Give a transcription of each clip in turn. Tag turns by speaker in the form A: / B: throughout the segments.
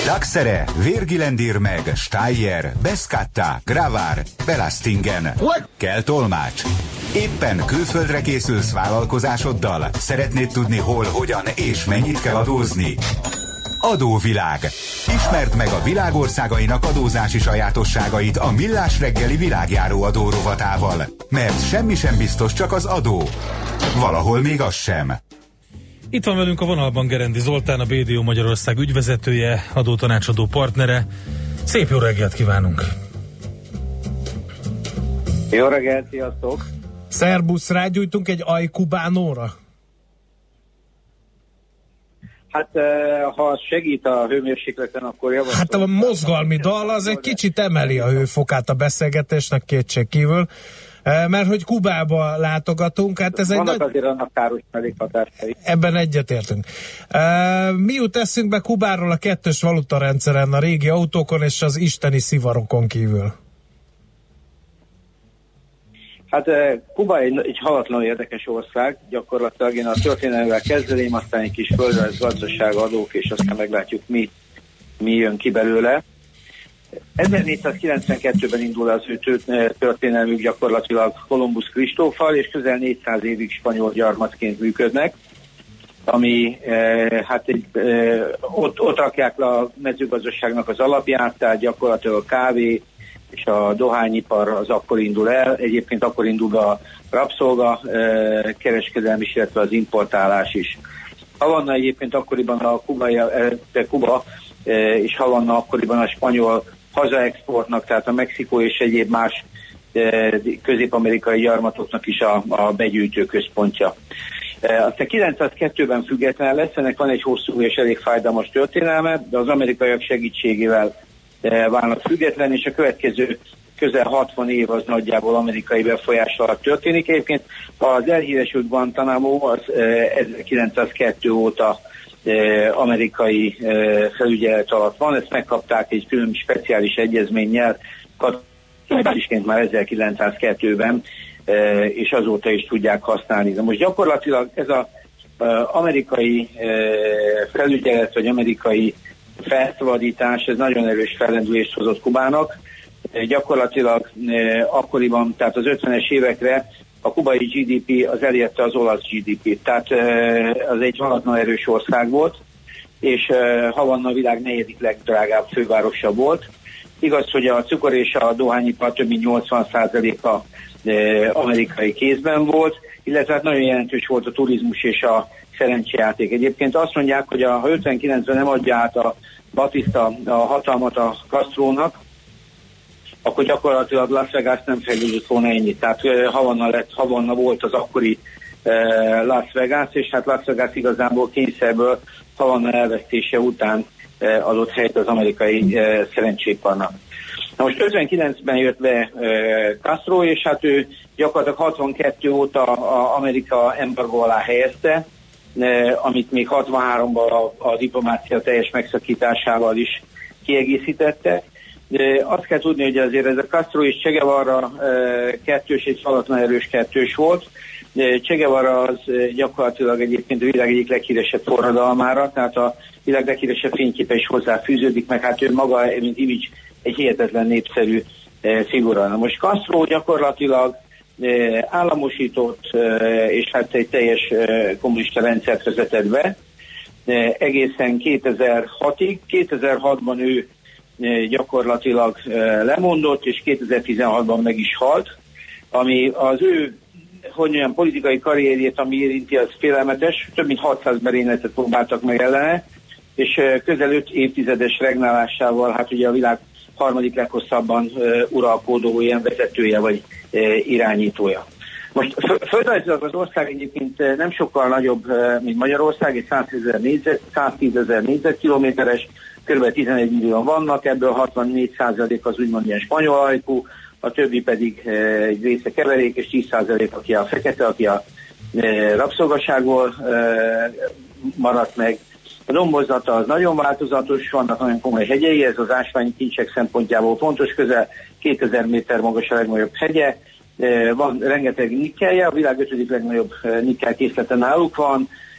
A: Daxere, Virgilendir meg, Steyer, Beskatta, Gravár, Belastingen. Kell tolmács. Éppen külföldre készülsz vállalkozásoddal? Szeretnéd tudni hol, hogyan és mennyit kell adózni? Adóvilág. Ismerd meg a világországainak adózási sajátosságait a Millás reggeli világjáró adó rovatával. Mert semmi sem biztos, csak az adó. Valahol még az sem.
B: Itt van velünk a vonalban Gerendi Zoltán, a BDO Magyarország ügyvezetője, adótanácsadó partnere. Szép jó reggelt kívánunk!
C: Jó reggelt, sziasztok!
D: Szerbusz, rágyújtunk egy ajkubánóra?
C: Hát, ha az segít a hőmérsékleten, akkor javaslom.
D: Hát a mozgalmi dal az egy kicsit emeli a hőfokát a beszélgetésnek kétségkívül, mert hogy Kubába látogatunk, hát ez
C: vannak azért annak káros mellékhatásai.
D: Ebben egyetértünk. Mi jut eszünkbe Kubáról a kettős valutarendszeren, a régi autókon és az isteni szivarokon kívül?
C: Hát Kuba egy halatlanul érdekes ország, gyakorlatilag én a történelmével kezdeném, aztán egy kis földrajz, gazdaság, adók, és aztán meglátjuk, mi jön ki belőle. 1492-ben indul az ő történelmük gyakorlatilag Kolumbusz Kristóffal, és közel 400 évig spanyol gyarmatként működnek, ami ott rakják le a mezőgazdaságnak az alapját, tehát gyakorlatilag a kávé és a dohányipar az akkor indul el, egyébként akkor indul a rabszolga kereskedelm is, illetve az importálás is. Havanna egyébként akkoriban Kuba és Havanna akkoriban a spanyol hazaexportnak, tehát a Mexikó és egyéb más közép-amerikai gyarmatoknak is a begyűjtő központja. Aztán 902-ben független lesz, ennek van egy hosszú és elég fájdalmas történelme, de az amerikaiak segítségével válnak független, és a következő közel 60 év az nagyjából amerikai befolyás alatt történik. Egyébként az elhíresült Guantánamo az 1902 óta amerikai felügyelet alatt van, ezt megkapták egy külön speciális egyezménnyel, katonásként már 1902-ben, és azóta is tudják használni. De most gyakorlatilag ez az amerikai felügyelet, vagy amerikai felszabadítás, ez nagyon erős fellendülést hozott Kubának. Gyakorlatilag akkoriban, tehát az 50-es évekre a kubai GDP az elérte az olasz GDP-t, tehát az egy halatlan erős ország volt, és Havanna a világ negyedik legdrágább fővárosa volt. Igaz, hogy a cukor és a dohányipar több mint 80%-a amerikai kézben volt, illetve hát nagyon jelentős volt a turizmus és a szerencsejáték. Egyébként azt mondják, hogy ha 59-ben nem adja át a Batista a hatalmat a Castrónak, akkor gyakorlatilag Las Vegas nem fejlődött volna ennyit. Tehát Havanna volt az akkori Las Vegas, és hát Las Vegas igazából kényszerből Havanna elvesztése után adott helyet az amerikai szerencséparnak. Na most 59-ben jött be Castro, és hát ő gyakorlatilag 62 óta Amerika embargó alá helyezte, amit még 63-ban a diplomácia teljes megszakításával is kiegészítette. De azt kell tudni, hogy azért ez a Castro és Che Guevara kettős és halatlan erős kettős volt. Che Guevara az gyakorlatilag egyébként a világ egyik leghíresebb forradalmára, tehát a világ leghíresebb fényképe is hozzáfűződik, meg hát ő maga, mint image, egy hihetetlen népszerű figura. Na most Castro gyakorlatilag államosított, és hát egy teljes kommunista rendszert vezetett be egészen 2006-ig. 2006-ban ő gyakorlatilag lemondott, és 2016-ban meg is halt, ami az ő politikai karrierjét, ami érinti, az félelmetes. Több mint 600 merényletet próbáltak meg ellene, és közel 5 évtizedes regnálásával, hát ugye a világ harmadik leghosszabban uralkodó ilyen vezetője vagy irányítója. Most földrajzilag az ország egyébként nem sokkal nagyobb, mint Magyarország, egy 110 000 négyzetkilométeres, kb. 11 millióan vannak, ebből 64% az úgymond ilyen spanyol ajkú, a többi pedig egy része keverék, és 10% aki a fekete, aki a rabszolgaságból maradt meg. A dombozata az nagyon változatos, vannak nagyon komoly hegyei, ez az ásványi kincsek szempontjából fontos, közel 2000 méter magas a legnagyobb hegye, van rengeteg nikkelje, a világ 5. legnagyobb nikkel készlete náluk van,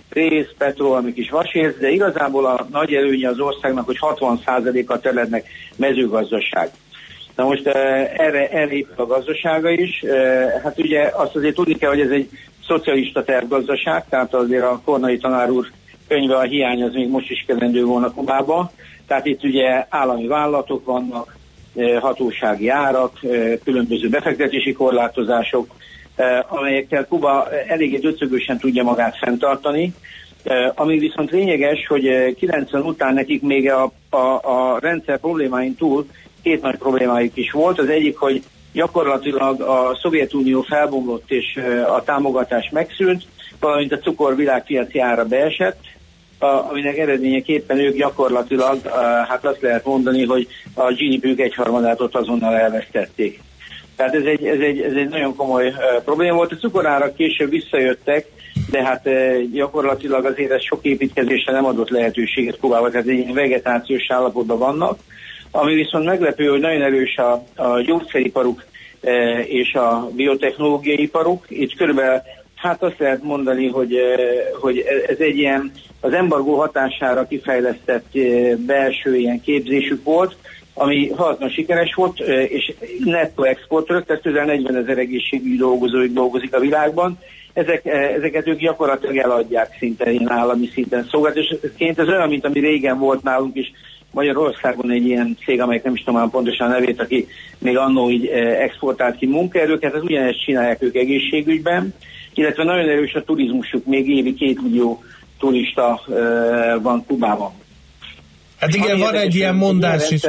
C: rész, petrol, amik is vasérc, de igazából a nagy előnye az országnak, hogy 60%-a területnek mezőgazdaság. Na most erre épül a gazdasága is. Hát ugye azt azért tudni kell, hogy ez egy szocialista tervgazdaság, tehát azért a Kornai tanár úr könyve a hiány az még most is kezdendő volna Kubába. Tehát itt ugye állami vállalatok vannak, hatósági árak, különböző befektetési korlátozások, amelyekkel Kuba eléggé döcögősen tudja magát fenntartani. Ami viszont lényeges, hogy 90 után nekik még a rendszer problémáin túl két nagy problémájuk is volt. Az egyik, hogy gyakorlatilag a Szovjetunió felbomlott és a támogatás megszűnt, valamint a cukor világpiaci ára beesett, aminek eredményeképpen ők gyakorlatilag, hát azt lehet mondani, hogy a GDP-ük egyharmadát ott azonnal elvesztették. Tehát ez egy nagyon komoly probléma volt. A cukorárak később visszajöttek, de hát gyakorlatilag azért ez sok építkezésre nem adott lehetőséget Kubába, tehát egy vegetációs állapotban vannak. Ami viszont meglepő, hogy nagyon erős a gyógyszeriparuk és a biotechnológiai iparuk. Itt körülbelül hát azt lehet mondani, hogy ez egy ilyen az embargó hatására kifejlesztett belső ilyen képzésük volt, ami halatlan sikeres volt, és nettó exportőrök, tehát közel 40 000 egészségügyi dolgozóik dolgozik a világban. Ezeket ők gyakorlatilag eladják szinte ilyen állami szinten szolgáltatásként. Ez olyan, mint ami régen volt nálunk is Magyarországon egy ilyen cég, amelyek nem is tudom pontosan a nevét, aki még annó így exportált ki munkaerőket, ez ugyanezt csinálják ők egészségügyben, illetve nagyon erős a turizmusuk, még évi 2 millió turista van Kubában.
D: Hát igen, van egy ilyen mondás is.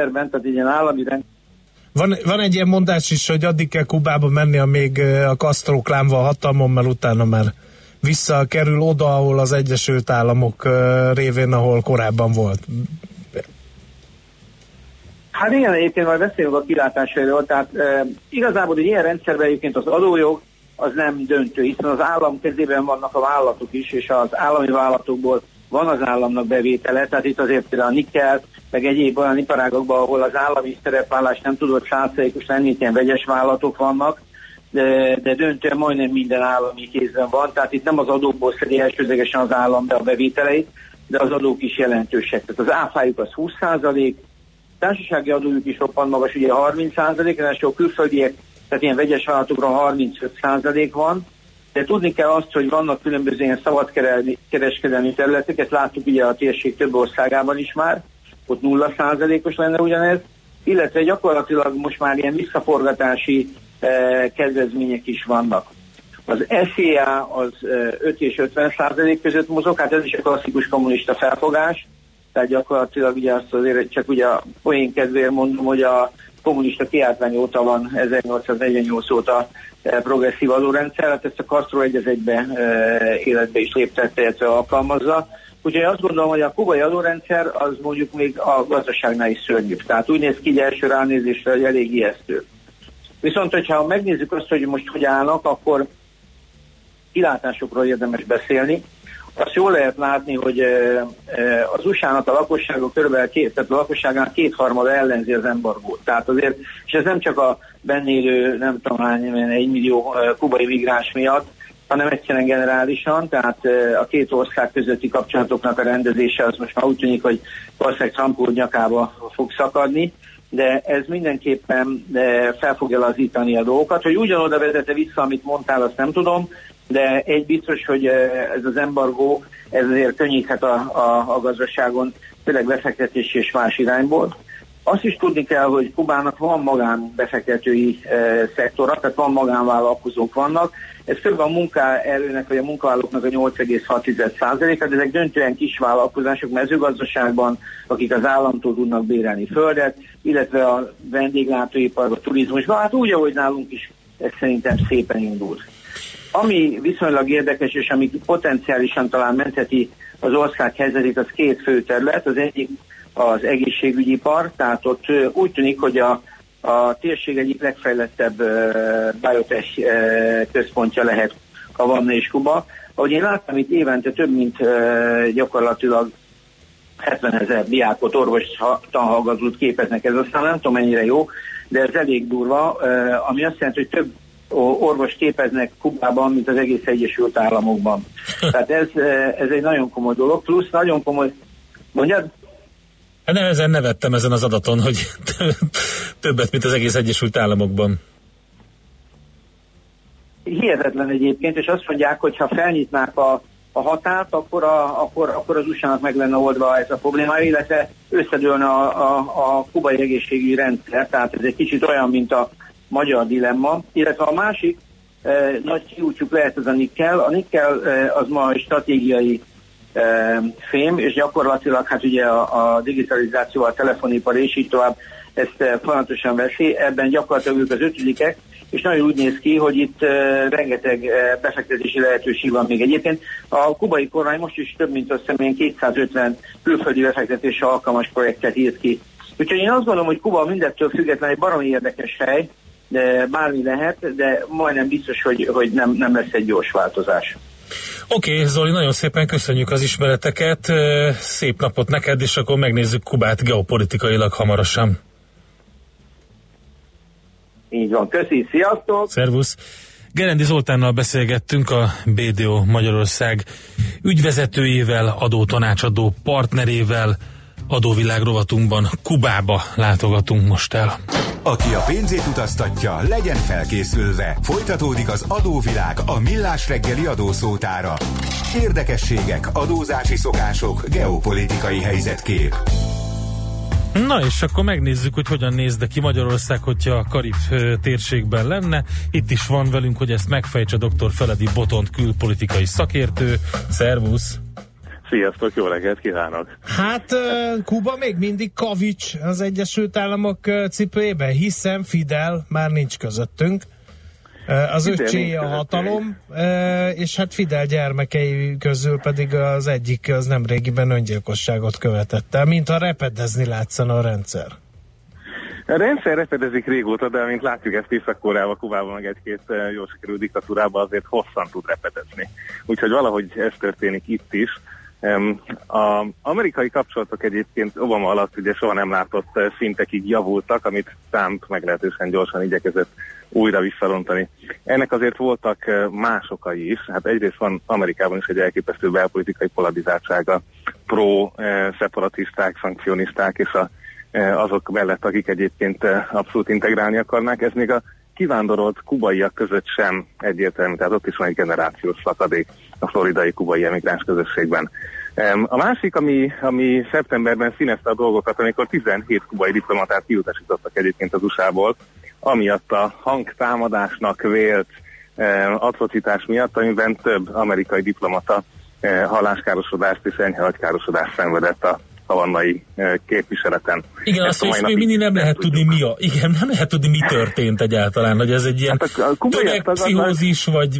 D: Van egy ilyen mondás is, hogy addig kell Kubába menni, amíg a Castro klán van hatalmon, mert utána már visszakerül oda, ahol az Egyesült Államok révén, ahol korábban volt.
C: Hát igen, egyébként majd beszélünk a kilátásairól, tehát igazából egy ilyen rendszerben egyébként az adójog az nem döntő, hiszen az állam kezében vannak a vállalatok is, és az állami vállalatokból van az államnak bevétele, tehát itt azért például a nikkel, meg egyéb olyan iparágokban, ahol az állami szerepvállás nem tudott 100%-os lenni, itt ilyen vegyes vállalatok vannak, de döntően majdnem minden állami kézben van, tehát itt nem az adókból szedi elsődlegesen az állam be a bevételeit, de az adók is jelentősek. Tehát az áfájuk az 20%, társasági adójuk is roppant magas, ugye 30%, ráadásul külföldiek, tehát ilyen vegyes vállalatokra 35% van, de tudni kell azt, hogy vannak különböző ilyen szabadkereskedelmi területek, ezt láttuk ugye a térség több országában is már, ott 0%-os lenne ugyanez, illetve gyakorlatilag most már ilyen visszaforgatási kedvezmények is vannak. Az SZIA az 5 és 50% között mozog, hát ez is a klasszikus kommunista felfogás, tehát gyakorlatilag ugye azt azért csak ugye a poén kedvéért mondom, hogy a kommunista kiáltvány óta van 1848 óta progresszív adórendszer, hát ezt a Castro egy-1-be életbe is léptette, illetve alkalmazza. Úgyhogy azt gondolom, hogy a kubai adórendszer az mondjuk még a gazdaságnál is szörnyűbb. Tehát úgy néz ki így első ránézésre, hogy elég ijesztő. Viszont, hogyha megnézzük azt, hogy most hogy állnak, akkor kilátásokról érdemes beszélni. Azt jól lehet látni, hogy az USA-nak a lakossága körülbelül tehát a lakosságának 2/3 ellenzi az embargót. Tehát azért, és ez nem csak a benne élő, nem tudom hány, 1 millió kubai migráns miatt, hanem egyszerűen generálisan, tehát a két ország közötti kapcsolatoknak a rendezése az most már úgy tűnik, hogy valószínűleg Trump úr nyakába fog szakadni, de ez mindenképpen fel fogja lazítani a dolgokat. Hogy ugyanoda vezete vissza, amit mondtál, azt nem tudom, de egy biztos, hogy ez az embargó, ez azért könnyíthet a gazdaságon, főleg befektetési és más irányból. Azt is tudni kell, hogy Kubának van magánbefektetői szektora, tehát van magánvállalkozók vannak. Ez kb. A munkaerőnek vagy a munkavállalóknak a 8,6%, de ezek döntően kis vállalkozások mezőgazdaságban, akik az államtól tudnak bérelni földet, illetve a vendéglátóipar, a turizmusban, hát úgy, ahogy nálunk is ez szerintem szépen indult. Ami viszonylag érdekes, és ami potenciálisan talán mentheti az ország helyzetét, az két fő terület. Az egyik az egészségügyipar, tehát ott úgy tűnik, hogy a térség egyik legfejlettebb biotech központja lehet Havanna és Kuba. Ahogy én láttam, itt évente több mint gyakorlatilag 70 000 diákot, orvos tanhallgatót képeznek, ez aztán nem tudom mennyire jó, de ez elég durva, ami azt jelenti, hogy több orvos képeznek Kubában, mint az egész Egyesült Államokban. Tehát ez egy nagyon komoly dolog, plusz nagyon komoly... Mondjad?
B: Ezen nevettem ezen az adaton, hogy többet, mint az egész Egyesült Államokban.
C: Hihetetlen egyébként, és azt mondják, hogy ha felnyitnák a határt, akkor az USA-nak meg lenne oldva ez a probléma, illetve összedőlne a kubai egészségügyi rendszer, tehát ez egy kicsit olyan, mint a magyar dilemma, illetve a másik nagy kiútjuk lehet az a nikkel. A nikkel az ma egy stratégiai fém, és gyakorlatilag hát ugye a digitalizációval, a telefonipar és így tovább ezt folyamatosan veszi, ebben gyakorlatilag ők az ötödikek, és nagyon úgy néz ki, hogy itt rengeteg befektetési lehetőség van még egyébként. A kubai kormány most is több mint 250 külföldi befektetésre alkalmas projektet írt ki. Úgyhogy én azt gondolom, hogy Kuba mindettől függetlenül egy baromi érdekes hely, de bármi lehet, de majdnem biztos, hogy nem lesz egy gyors változás.
B: Oké, Zoli, nagyon szépen köszönjük az ismereteket, szép napot neked, és akkor megnézzük Kubát geopolitikailag hamarosan.
C: Így van, köszi, sziasztok!
B: Szervusz! Gerendi Zoltánnal beszélgettünk, a BDO Magyarország ügyvezetőjével, adótanácsadó partnerével. Adóvilág rovatunkban Kubába látogatunk most el.
A: Aki a pénzét utaztatja, legyen felkészülve. Folytatódik az Adóvilág, a millás reggeli adószótára. Érdekességek, adózási szokások, geopolitikai helyzetkép.
B: Na és akkor megnézzük, hogy hogyan nézne ki Magyarország, hogyha a Karib térségben lenne. Itt is van velünk, hogy ezt megfejtse dr. Feledi Botont külpolitikai szakértő. Szervusz!
E: Sziasztok, jó reggelt kívánok!
D: Hát Kuba még mindig kavics az Egyesült Államok cipőjében, hiszen Fidel már nincs közöttünk. Az öccséje a hatalom, és hát Fidel gyermekei közül pedig az egyik az nemrégiben öngyilkosságot követett el, mintha repedezni látszana a rendszer.
E: A rendszer repedezik régóta, de mint látjuk, ezt Észak-Koreában, Kubában, meg egy-két jól sikerült diktatúrában azért hosszan tud repedezni. Úgyhogy valahogy ez történik itt is. Az amerikai kapcsolatok egyébként Obama alatt ugye soha nem látott szintekig javultak, amit Trump meglehetősen gyorsan igyekezett újra visszarontani. Ennek azért voltak más okai is. Hát egyrészt van Amerikában is egy elképesztő belpolitikai polarizáltsága, pro-szeparatisták, szankcionisták és azok mellett, akik egyébként abszolút integrálni akarnák. Ez még a kivándorolt kubaiak között sem egyértelmű, tehát ott is van egy generációs szakadék a floridai kubai emigráns közösségben. A másik, ami szeptemberben színezte a dolgokat, amikor 17 kubai diplomatát kiutasítottak egyébként az USA-ból, amiatt a hangtámadásnak vélt atrocitás miatt, amiben több amerikai diplomata halláskárosodást és enyhe agykárosodást szenvedett a havannai képviseleten.
B: Igen, azt is még mindig nem lehet tudni, nem lehet tudni, mi történt egyáltalán, hogy ez egy ilyen tömegpszichózis, vagy...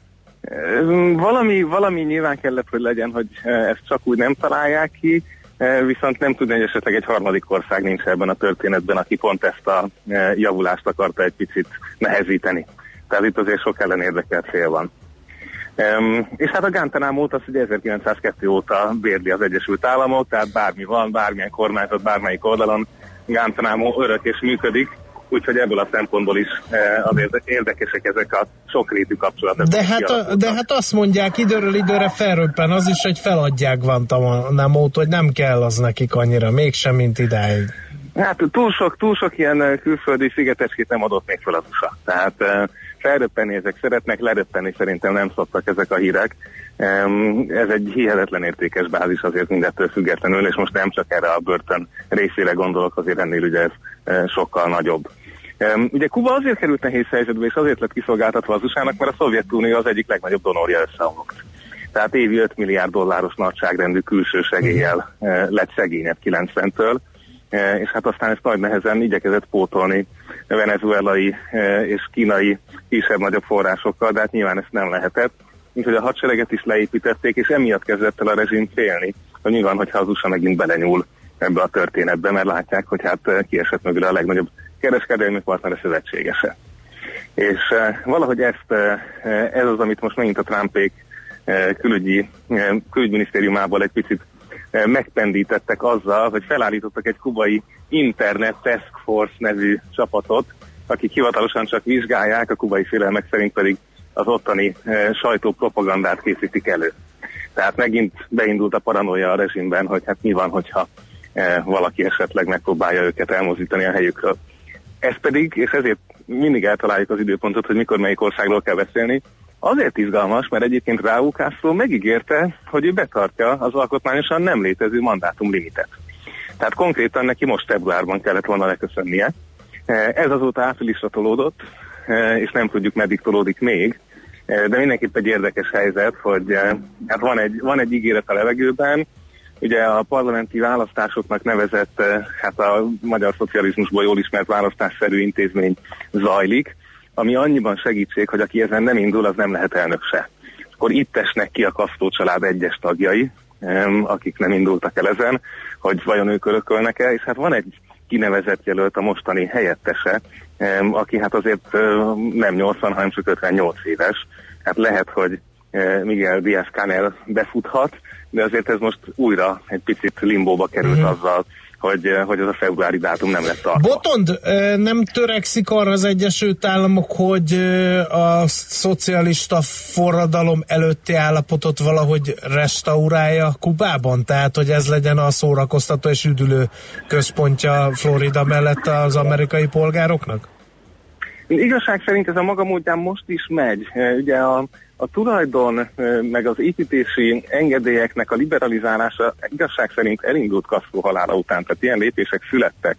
E: Valami nyilván kellett, hogy legyen, hogy ezt csak úgy nem találják ki, viszont nem tudni, hogy esetleg egy harmadik ország nincs ebben a történetben, aki pont ezt a javulást akarta egy picit nehezíteni. Tehát itt azért sok ellen érdekelt fél van. És hát a Guantanamo-t az ugye 1902 óta bérli az Egyesült Államok, tehát bármi van, bármilyen kormányzat, bármelyik oldalon, Guantanamo örök és működik, úgyhogy ebből a szempontból is azért érdekesek ezek a sokrétű kapcsolatok.
D: De hát azt mondják, időről időre felröppen az is, hogy feladják Guantanamo-t, hogy nem kell az nekik annyira, mégsem, mint idáig.
E: Hát túl sok ilyen külföldi szigetecskét nem adott még fel az USA. Tehát felröppenni ezek szeretnek, leröppenni szerintem nem szoktak ezek a hírek. Ez egy hihetetlen értékes bázis azért mindettől függetlenül, és most nem csak erre a börtön részére gondolok, azért ennél ugye ez sokkal nagyobb. Ugye Kuba azért került nehéz helyzetbe, és azért lett kiszolgáltatva az USA-nak, mert a Szovjetunió az egyik legnagyobb donorja összeomlott. Tehát évi 5 milliárd dolláros nagyságrendű külső segéllyel lett szegényebb 90-től, és hát aztán ezt nagy nehezen igyekezett pótolni venezuelai és kínai kisebb-nagyobb forrásokkal, de hát nyilván ezt nem lehetett. Úgyhogy a hadsereget is leépítették, és emiatt kezdett el a rezsim félni, hogy mi van, hogyha az USA megint belenyúl ebbe a történetbe, mert látják, hogy hát kiesett mögül a legnagyobb kereskedelmi partnere szövetségese. És valahogy ez az, amit most megint a Trumpék külügyminisztériumából egy picit megpendítettek azzal, hogy felállítottak egy kubai Internet Task Force nevű csapatot, akik hivatalosan csak vizsgálják, a kubai félelmek szerint pedig az ottani sajtópropagandát készítik elő. Tehát megint beindult a paranoia a rezsimben, hogy hát mi van, hogyha valaki esetleg megpróbálja őket elmozdítani a helyükről. Ez pedig, és ezért mindig eltaláljuk az időpontot, hogy mikor melyik országról kell beszélni, azért izgalmas, mert egyébként Raúl Castro megígérte, hogy ő betartja az alkotmányosan nem létező mandátumlimitet. Tehát konkrétan neki most februárban kellett volna leköszönnie. Ez azóta áprilisra tolódott, és nem tudjuk, meddig tolódik még, de mindenképp egy érdekes helyzet, hogy hát van egy ígéret a levegőben. Ugye a parlamenti választásoknak nevezett, hát a magyar szocializmusból jól ismert választásszerű intézmény zajlik, ami annyiban segítség, hogy aki ezen nem indul, az nem lehet elnök se. Akkor itt esnek ki a Castro család egyes tagjai, akik nem indultak el ezen, hogy vajon ők örökölnek-e, és hát van egy kinevezett jelölt, a mostani helyettese, aki hát azért nem 80, hanem csak 58 éves. Hát lehet, hogy Miguel Díaz-Canel befuthat, de azért ez most újra egy picit limbóba került azzal, hogy ez a februári dátum nem lett tartva.
D: Botond, nem törekszik arra az Egyesült Államok, hogy a szocialista forradalom előtti állapotot valahogy restaurálja Kubában? Tehát, hogy ez legyen a szórakoztató és üdülő központja Florida mellett az amerikai polgároknak?
E: Igazság szerint ez a maga módján most is megy. Ugye a tulajdon meg az építési engedélyeknek a liberalizálása igazság szerint elindult Castro halála után, tehát ilyen lépések születtek,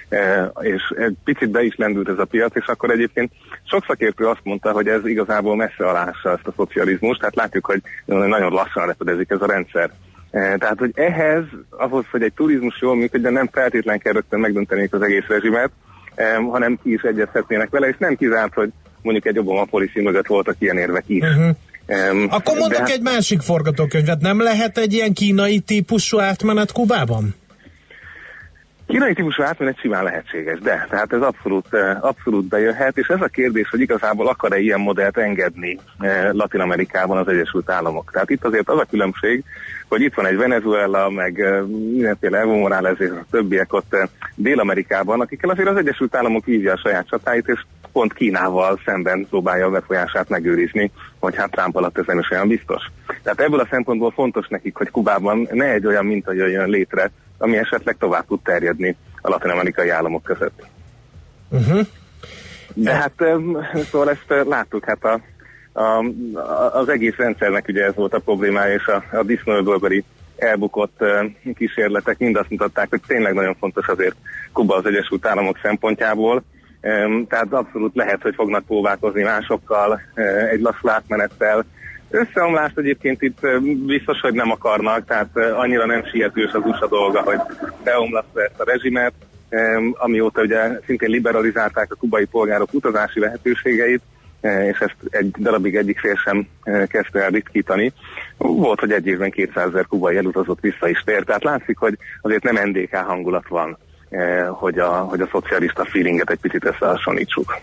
E: és egy picit be is lendült ez a piac, és akkor egyébként sok szakértő azt mondta, hogy ez igazából messze alássa ezt a szocializmust, tehát látjuk, hogy nagyon lassan repedezik ez a rendszer. Tehát, hogy ahhoz, hogy egy turizmus jól működjön, nem feltétlen kell rögtön megdönteniük az egész rezsimet, hanem ki is egyezhetnének vele, és nem kizárt, hogy mondjuk egy Obama policy mögött voltak ilyen érvek is.
D: Akkor mondok egy másik forgatókönyvet. Nem lehet egy ilyen kínai típusú átmenet Kubában?
E: Kínai típusú átmenet simán lehetséges, de tehát ez abszolút bejöhet, és ez a kérdés, hogy igazából akar-e ilyen modellt engedni Latin Amerikában az Egyesült Államok. Tehát itt azért az a különbség, hogy itt van egy Venezuela, meg mindenféle Evo Morales és a többiek ott Dél-Amerikában, akikkel azért az Egyesült Államok vívja a saját csatáit, és pont Kínával szemben próbálja a befolyását megőrizni, hogy hát Trump alatt ez nem is olyan biztos. Tehát ebből a szempontból fontos nekik, hogy Kubában ne egy olyan minta jöjjön létre, ami esetleg tovább tud terjedni a latin-amerikai államok között. De hát szóval ezt láttuk, hát az egész rendszernek ugye ez volt a problémája, és a disznóöbölbeli elbukott kísérletek mind azt mutatták, hogy tényleg nagyon fontos azért Kuba az Egyesült Államok szempontjából. Tehát abszolút lehet, hogy fognak próbálkozni másokkal, egy lassú átmenettel. Összeomlást egyébként itt biztos, hogy nem akarnak, tehát annyira nem sietős az USA dolga, hogy beomlasztva ezt a rezsimet, amióta ugye szintén liberalizálták a kubai polgárok utazási lehetőségeit, és ezt egy darabig egyik fél sem kezdte el ritkítani. Volt, hogy egy évben 200 000 kubai elutazott, vissza is tért, tehát látszik, hogy azért nem NDK hangulat van, hogy a szocialista feelinget egy picit összehasonlítsuk.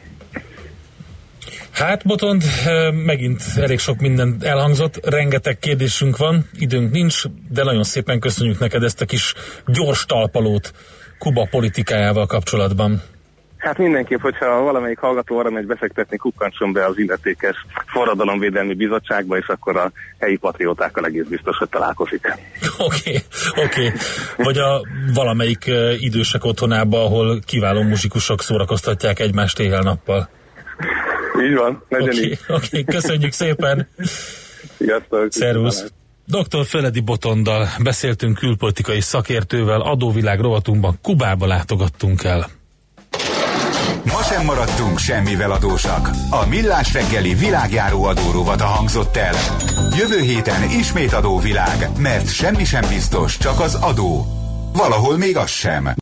B: Hát, Botond, megint elég sok minden elhangzott, rengeteg kérdésünk van, időnk nincs, de nagyon szépen köszönjük neked ezt a kis gyors talpalót Kuba politikájával kapcsolatban.
E: Hát mindenképp, hogyha valamelyik hallgató arra megy befektetni, kukkantson be az illetékes forradalomvédelmi bizottságba, és akkor a helyi patriótákkal egész biztos, hogy találkozik.
B: Oké. Vagy a valamelyik idősek otthonába, ahol kiváló muzsikusok szórakoztatják egymást éjjel-nappal.
E: Így van, legyen így.
B: Oké, köszönjük szépen.
E: Sziasztok.
B: Szervusz. Dr. Feledi Botondal beszéltünk, külpolitikai szakértővel, adóvilág rovatunkban Kubába látogattunk el.
A: Ma sem maradtunk semmivel adósak. A Millás reggeli világjáró adórovata hangzott el. Jövő héten ismét adóvilág, mert semmi sem biztos, csak az adó. Valahol még az sem.